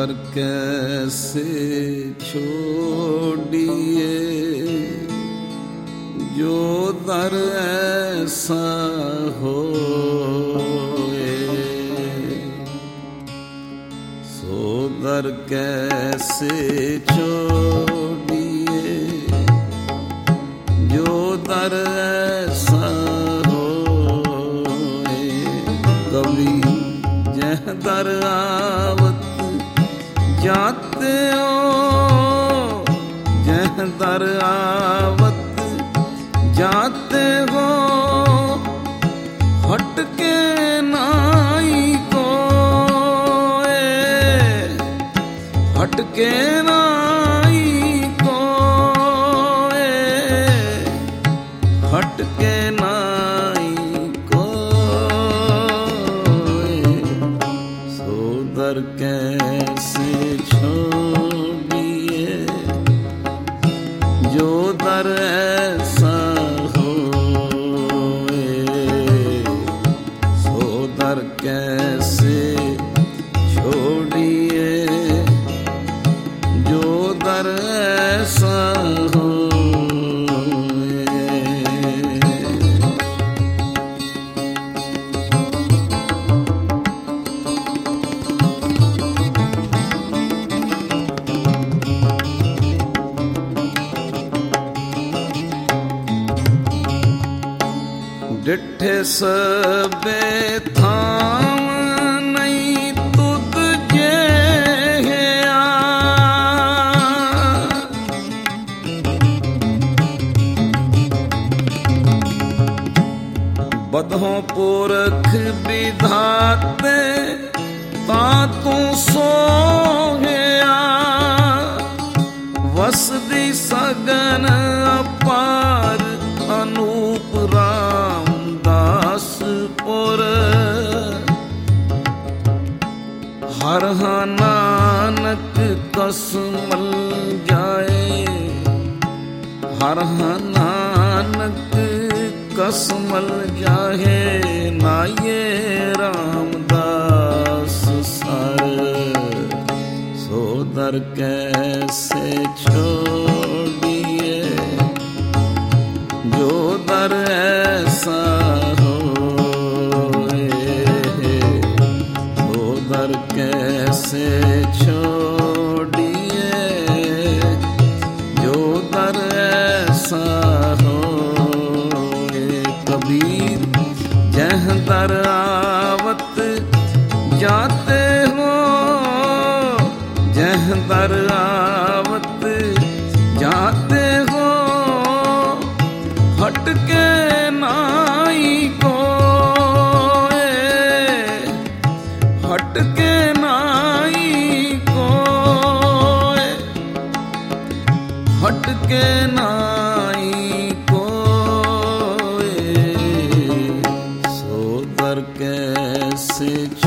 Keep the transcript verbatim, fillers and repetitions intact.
दर कैसे छोड़िए, जो दर ऐसा होए, सो दर कैसे छोड़िए, जो दर ऐसा होए। कभी जह दर आवत जाते हो, जह दर आवत जाते हो, हट के नाई को, हट के नाई को, हट के नाई को, सो दर कैसे छोड़िए, जो दर ऐसा होए, सो दर कैसे छोड़िए, जो दर ऐसा होए। डिठे सबे थाम नहीं तुद जे आ, बधों पुरख विधाते तातू सो गया, वसदी सगन अपार अनूप राम दास पुर, हर नानक कसमल जाए, हर नानक कसमल जाए, नाये रामदास सर, सो दर कैसे छोड़िए, जो दर ऐसा होए, सो दर कैसे छोड़िए, जो दर ऐसा होए। कबीर जह दर आवत जाते हो, जह दर आवत जाते हो, हट के नाई को, हट के नाई को, हट के नाई को, सो दर कैसे